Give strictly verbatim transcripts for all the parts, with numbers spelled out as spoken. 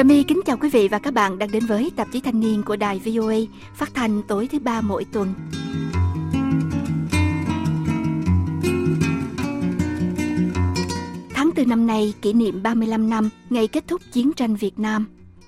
Trà My kính chào quý vị và các bạn đang đến với tạp chí Thanh niên của đài vê o a, phát thanh tối thứ ba mỗi tuần. Tháng tư năm nay kỷ niệm ba mươi lăm năm ngày kết thúc chiến tranh Việt Nam.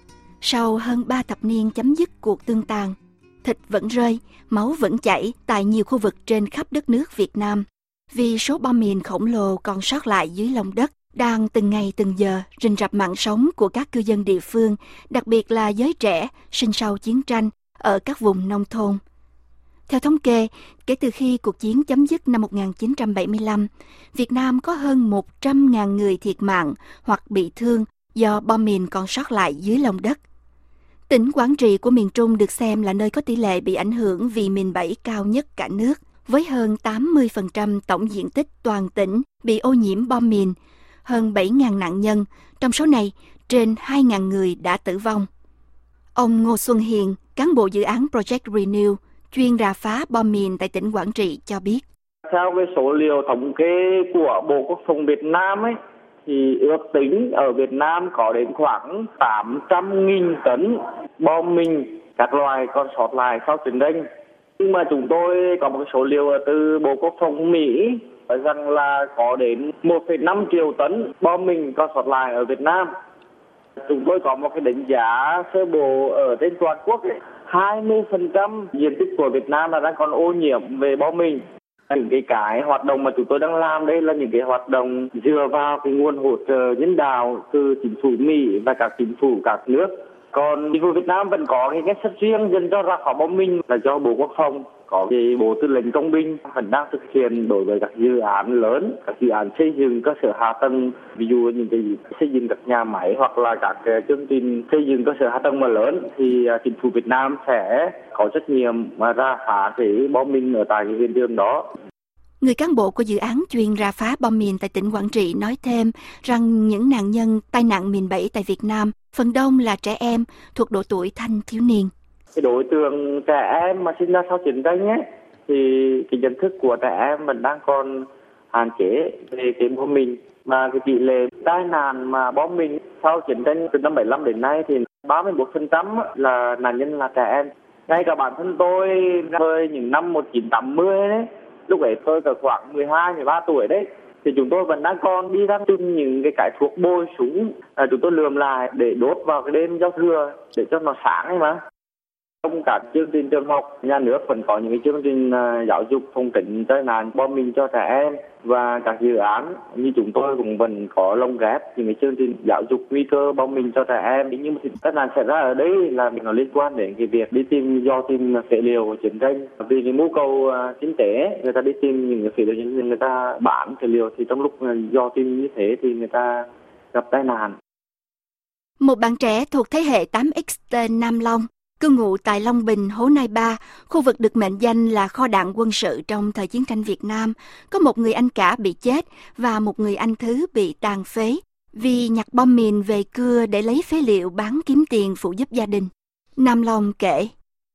Sau hơn ba thập niên chấm dứt cuộc tương tàn, thịt vẫn rơi, máu vẫn chảy tại nhiều khu vực trên khắp đất nước Việt Nam, vì số bom mìn khổng lồ còn sót lại dưới lòng đất đang từng ngày từng giờ rình rập mạng sống của các cư dân địa phương, đặc biệt là giới trẻ sinh sau chiến tranh ở các vùng nông thôn. Theo thống kê, kể từ khi cuộc chiến chấm dứt năm một nghìn chín trăm bảy mươi lăm, Việt Nam có hơn một trăm nghìn người thiệt mạng hoặc bị thương do bom mìn còn sót lại dưới lòng đất. Tỉnh Quảng Trị của miền Trung được xem là nơi có tỷ lệ bị ảnh hưởng vì mìn bẫy cao nhất cả nước, với hơn tám mươi phần trăm tổng diện tích toàn tỉnh bị ô nhiễm bom mìn, hơn bảy nghìn nạn nhân, trong số này trên hai nghìn người đã tử vong. Ông Ngô Xuân Hiền, cán bộ dự án Project Renew, chuyên rà phá bom mìn tại tỉnh Quảng Trị cho biết. Theo cái số liệu thống kê của Bộ Quốc phòng Việt Nam ấy, thì ước tính ở Việt Nam có đến khoảng tám trăm nghìn tấn bom mìn các loại còn sót lại sau chiến tranh. Nhưng mà chúng tôi có một số liệu từ Bộ Quốc phòng Mỹ rằng là có đến một phẩy năm triệu tấn bom mìn còn sót lại ở Việt Nam. Chúng tôi có một cái đánh giá sơ bộ ở trên toàn quốc ấy, hai mươi phần trăm diện tích của Việt Nam là đang còn ô nhiễm về bom mìn. Những cái cái hoạt động mà chúng tôi đang làm đây là những cái hoạt động dựa vào cái nguồn hỗ trợ nhân đạo từ chính phủ Mỹ và các chính phủ các nước. Còn chính phủ Việt Nam vẫn có cái ngân sách riêng dành cho rà phá bom mìn là do Bộ Quốc phòng, có cái Bộ Tư lệnh Công binh vẫn đang thực hiện đối với các dự án lớn, các dự án xây dựng cơ sở hạ tầng, ví dụ những cái xây dựng các nhà máy hoặc là các chương trình xây dựng cơ sở hạ tầng mà lớn thì chính phủ Việt Nam sẽ có trách nhiệm mà rà phá cái bom mìn ở tại cái hiện trường đó. Người cán bộ của dự án chuyên rà phá bom mìn tại tỉnh Quảng Trị nói thêm rằng những nạn nhân tai nạn mìn bẫy tại Việt Nam phần đông là trẻ em thuộc độ tuổi thanh thiếu niên. Cái đối tượng trẻ em mà sinh ra sau chiến tranh ấy, thì cái nhận thức của trẻ em vẫn đang còn hạn chế về cái bom mìn, mà cái tỷ lệ tai nạn mà bom mìn sau chiến tranh từ năm bảy mươi lăm đến nay thì ba mươi mốt phần trăm là nạn nhân là trẻ em. Ngay cả bản thân tôi với những năm một nghìn chín trăm tám mươi đấy, lúc ấy tôi có khoảng mười hai mười ba tuổi đấy, thì chúng tôi vẫn đang còn đi ra tìm những cái cái thuốc bôi súng, à, chúng tôi lườm lại để đốt vào cái đêm giao thừa để cho nó sáng ấy mà. Trong các chương trình trường học, nhà nước vẫn có những cái chương trình uh, giáo dục phòng tránh tai nạn bom mìn cho trẻ em, và các dự án như chúng tôi cũng vẫn có lồng ghép những cái chương trình giáo dục nguy cơ bom mìn cho trẻ em. Nhưng mà tai nạn xảy ra ở đây là nó liên quan đến cái việc đi tìm do tìm phế liệu của chiến tranh, vì cái mưu cầu uh, kinh tế, người ta đi tìm những cái phế liệu chiến tranh, người ta bán phế liệu, thì trong lúc do tìm như thế thì người ta gặp tai nạn. Một bạn trẻ thuộc thế hệ tám x tên Nam Long, cư ngụ tại Long Bình, Hố Nai Ba, khu vực được mệnh danh là kho đạn quân sự trong thời chiến tranh Việt Nam, có một người anh cả bị chết và một người anh thứ bị tàn phế vì nhặt bom mìn về cưa để lấy phế liệu bán kiếm tiền phụ giúp gia đình. Nam Long kể: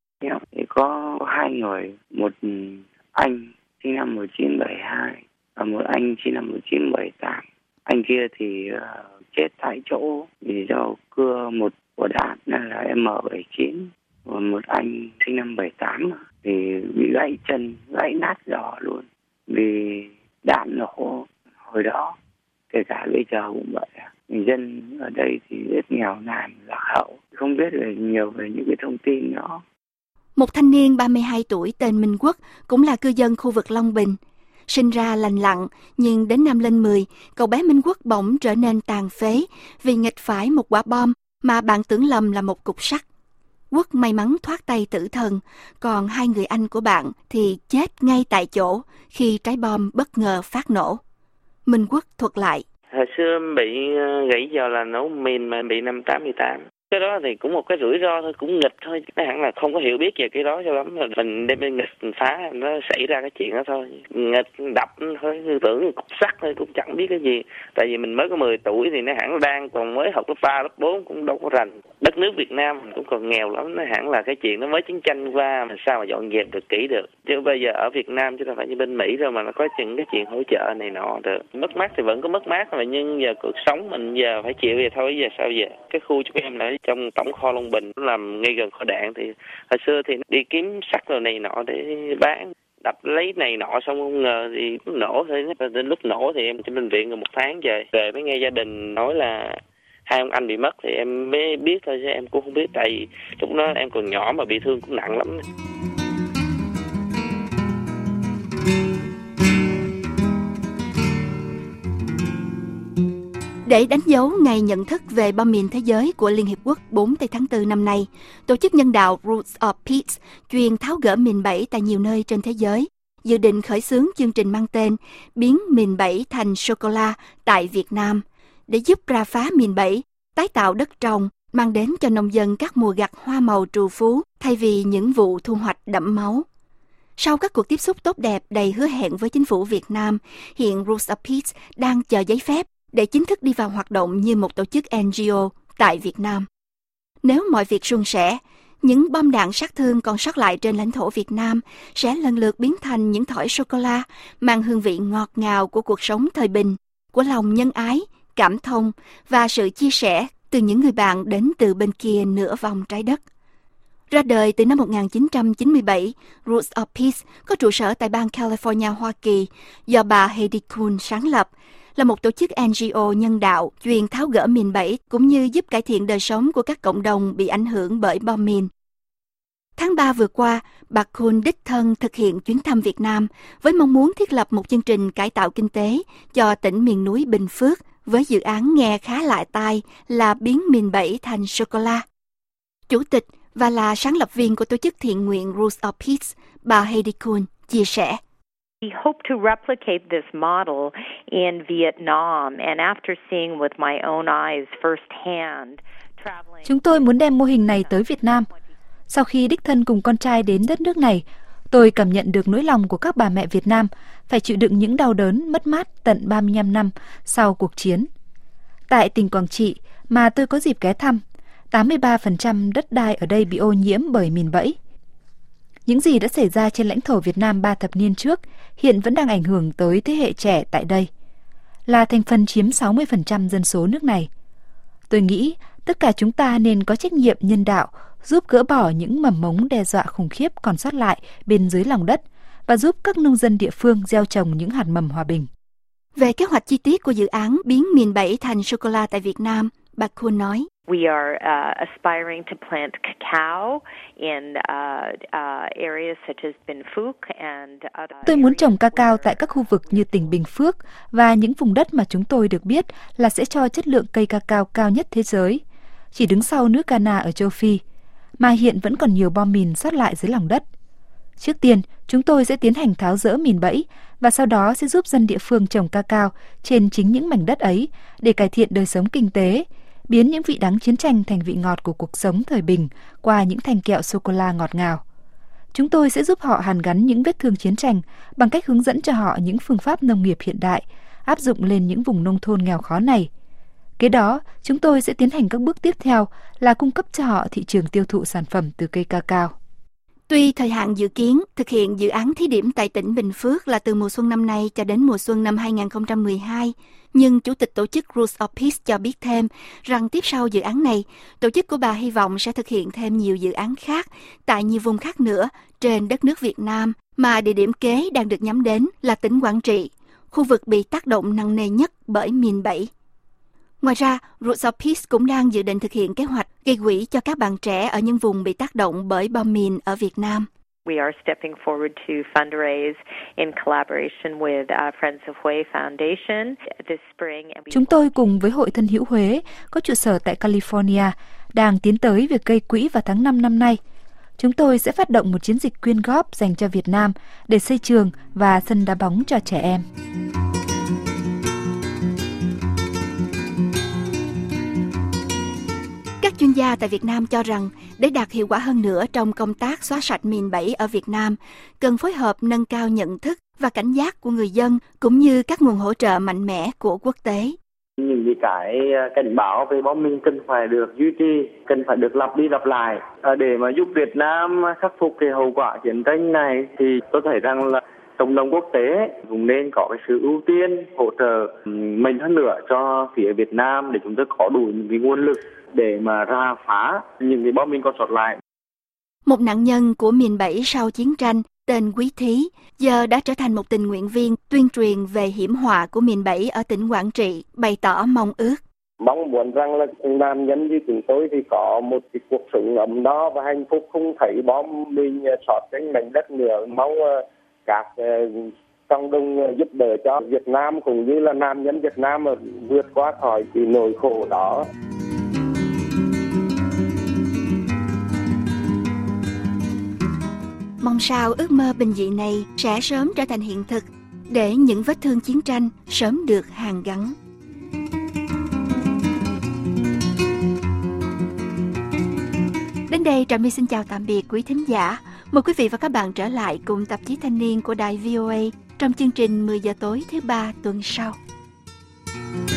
Có hai người, một anh sinh năm một nghìn chín trăm bảy mươi hai và một anh sinh năm một nghìn chín trăm bảy mươi tám. Anh kia thì uh, chết tại chỗ vì do cưa một của đạn là M bảy chín, và một anh sinh năm bảy tám thì bị gãy chân, gãy nát giò luôn vì đạn nổ hồi đó. Kể cả bây giờ cũng vậy. Người dân ở đây thì rất nghèo nàn, lạc hậu, không biết về nhiều về những cái thông tin đó. Một thanh niên ba mươi hai tuổi tên Minh Quốc cũng là cư dân khu vực Long Bình. Sinh ra lành lặn, nhưng đến năm lên mười, cậu bé Minh Quốc bỗng trở nên tàn phế vì nghịch phải một quả bom mà bạn tưởng lầm là một cục sắt. Quốc may mắn thoát tay tử thần, còn hai người anh của bạn thì chết ngay tại chỗ khi trái bom bất ngờ phát nổ. Minh Quốc thuật lại: Hồi xưa bị gãy giò là nổ mìn mà bị năm tám mươi tám. Cái đó thì cũng một cái rủi ro thôi, cũng nghịch thôi. Nó hẳn là không có hiểu biết về cái đó cho lắm. Mình đem bên nghịch mình phá, nó xảy ra cái chuyện đó thôi. Nghịch đập thôi, tưởng cục sắt thôi, cũng chẳng biết cái gì. Tại vì mình mới có mười tuổi thì nó hẳn đang còn mới học lớp ba, lớp bốn cũng đâu có rành. Đất nước Việt Nam cũng còn nghèo lắm. Nó hẳn là cái chuyện nó mới chiến tranh qua, mà sao mà dọn dẹp được kỹ được. Chứ bây giờ ở Việt Nam chứ đâu phải như bên Mỹ rồi mà nó có những cái chuyện hỗ trợ này nọ được. Mất mát thì vẫn có mất mát, mà nhưng giờ cuộc sống mình giờ phải chịu về thôi, giờ sao giờ. Cái khu chúng em là trong tổng kho Long Bình, nó nằm ngay gần kho đạn, thì hồi xưa thì đi kiếm sắt rồi này nọ để bán, đập lấy này nọ, xong không ngờ thì nổ thôi. Đến lúc nổ thì em trên bệnh viện rồi một tháng trời, về mới nghe gia đình nói là hai ông anh bị mất, thì em mới biết thôi, chứ em cũng không biết, tại vì lúc đó em còn nhỏ mà bị thương cũng nặng lắm. Để đánh dấu ngày nhận thức về bom mìn thế giới của Liên Hiệp Quốc bốn tháng tư năm nay, Tổ chức nhân đạo Roots of Peace chuyên tháo gỡ mìn bẫy tại nhiều nơi trên thế giới, dự định khởi xướng chương trình mang tên biến mìn bẫy thành sô-cô-la tại Việt Nam, để giúp rà phá mìn bẫy, tái tạo đất trồng, mang đến cho nông dân các mùa gặt hoa màu trù phú thay vì những vụ thu hoạch đẫm máu. Sau các cuộc tiếp xúc tốt đẹp đầy hứa hẹn với chính phủ Việt Nam, hiện Roots of Peace đang chờ giấy phép để chính thức đi vào hoạt động như một tổ chức en giê ô tại Việt Nam. Nếu mọi việc suôn sẻ, những bom đạn sát thương còn sót lại trên lãnh thổ Việt Nam sẽ lần lượt biến thành những thỏi sô-cô-la mang hương vị ngọt ngào của cuộc sống thời bình, của lòng nhân ái, cảm thông và sự chia sẻ từ những người bạn đến từ bên kia nửa vòng trái đất. Ra đời từ năm một nghìn chín trăm chín mươi bảy, Roots of Peace có trụ sở tại bang California, Hoa Kỳ, do bà Heidi Kuhn sáng lập, là một tổ chức en giê ô nhân đạo chuyên tháo gỡ mìn bẫy cũng như giúp cải thiện đời sống của các cộng đồng bị ảnh hưởng bởi bom mìn. Tháng ba vừa qua, bà Kuhn đích thân thực hiện chuyến thăm Việt Nam với mong muốn thiết lập một chương trình cải tạo kinh tế cho tỉnh miền núi Bình Phước với dự án nghe khá lạ tai là biến mìn bẫy thành sô-cô-la. Chủ tịch và là sáng lập viên của tổ chức thiện nguyện Roots of Peace, bà Heidi Kuhn chia sẻ. We hope to replicate this model in Vietnam, and after seeing with my own eyes firsthand, traveling. Chúng tôi muốn đem mô hình này tới Việt Nam. Sau khi đích thân cùng con trai đến đất nước này, tôi cảm nhận được nỗi lòng của các bà mẹ Việt Nam phải chịu đựng những đau đớn mất mát tận ba mươi lăm năm sau cuộc chiến. Tại tỉnh Quảng Trị mà tôi có dịp ghé thăm, tám mươi ba phần trăm đất đai ở đây bị ô nhiễm bởi mìn bẫy. Những gì đã xảy ra trên lãnh thổ Việt Nam ba thập niên trước hiện vẫn đang ảnh hưởng tới thế hệ trẻ tại đây, là thành phần chiếm sáu mươi phần trăm dân số nước này. Tôi nghĩ tất cả chúng ta nên có trách nhiệm nhân đạo giúp gỡ bỏ những mầm mống đe dọa khủng khiếp còn sót lại bên dưới lòng đất và giúp các nông dân địa phương gieo trồng những hạt mầm hòa bình. Về kế hoạch chi tiết của dự án biến mìn bẫy thành sô-cô-la tại Việt Nam, bà Kuhn nói: We are uh, aspiring to plant cacao in uh, uh, areas such as Bình Phước and other. Tôi muốn trồng cacao tại các khu vực như tỉnh Bình Phước và những vùng đất mà chúng tôi được biết là sẽ cho chất lượng cây cacao cao nhất thế giới, chỉ đứng sau nước Ghana ở châu Phi, mà hiện vẫn còn nhiều bom mìn sót lại dưới lòng đất. Trước tiên, chúng tôi sẽ tiến hành tháo dỡ mìn bẫy và sau đó sẽ giúp dân địa phương trồng cacao trên chính những mảnh đất ấy để cải thiện đời sống kinh tế, biến những vị đắng chiến tranh thành vị ngọt của cuộc sống thời bình qua những thành kẹo sô-cô-la ngọt ngào. Chúng tôi sẽ giúp họ hàn gắn những vết thương chiến tranh bằng cách hướng dẫn cho họ những phương pháp nông nghiệp hiện đại, áp dụng lên những vùng nông thôn nghèo khó này. Kế đó, chúng tôi sẽ tiến hành các bước tiếp theo là cung cấp cho họ thị trường tiêu thụ sản phẩm từ cây cacao. Tuy thời hạn dự kiến thực hiện dự án thí điểm tại tỉnh Bình Phước là từ mùa xuân năm nay cho đến mùa xuân năm hai không một hai, nhưng Chủ tịch tổ chức Roots of Peace cho biết thêm rằng tiếp sau dự án này, tổ chức của bà hy vọng sẽ thực hiện thêm nhiều dự án khác tại nhiều vùng khác nữa trên đất nước Việt Nam, mà địa điểm kế đang được nhắm đến là tỉnh Quảng Trị, khu vực bị tác động nặng nề nhất bởi mìn bẫy. Ngoài ra, Roots of Peace cũng đang dự định thực hiện kế hoạch gây quỹ cho các bạn trẻ ở những vùng bị tác động bởi bom mìn ở Việt Nam. We are stepping forward to fundraise in collaboration with uh, Friends of Huế Foundation this spring. Chúng tôi cùng với Hội Thân hữu Huế có trụ sở tại California đang tiến tới việc gây quỹ vào tháng năm năm nay. Chúng tôi sẽ phát động một chiến dịch quyên góp dành cho Việt Nam để xây trường và sân đá bóng cho trẻ em. Các chuyên gia tại Việt Nam cho rằng để đạt hiệu quả hơn nữa trong công tác xóa sạch mìn bẫy ở Việt Nam, cần phối hợp nâng cao nhận thức và cảnh giác của người dân cũng như các nguồn hỗ trợ mạnh mẽ của quốc tế. Những cái cảnh báo về bom mìn cần phải được duy trì, cần phải được lặp đi lặp lại để mà giúp Việt Nam khắc phục cái hậu quả chiến tranh này, thì tôi thấy rằng là cộng đồng quốc tế cũng nên có cái sự ưu tiên hỗ trợ mạnh hơn nữa cho phía Việt Nam để chúng ta có đủ những cái nguồn lực để mà ra phá những cái bom mìn còn sót lại. Một nạn nhân của mìn bẫy sau chiến tranh tên Quý Thí giờ đã trở thành một tình nguyện viên tuyên truyền về hiểm họa của mìn bẫy ở tỉnh Quảng Trị, bày tỏ mong ước. Mong muốn rằng là nam nhân như chúng tôi thì có một cái cuộc sống ấm no và hạnh phúc, không thấy bom mìn sót trên mảnh đất nữa. Mong các cộng đồng giúp đỡ cho Việt Nam cũng như là nam nhân Việt Nam mà vượt qua khỏi cái nỗi khổ đó. Mong sao ước mơ bình dị này sẽ sớm trở thành hiện thực để những vết thương chiến tranh sớm được hàn gắn. Đến đây Trà My xin chào tạm biệt quý thính giả. Mời quý vị và các bạn trở lại cùng tạp chí Thanh niên của đài vê o a trong chương trình mười giờ tối thứ ba tuần sau.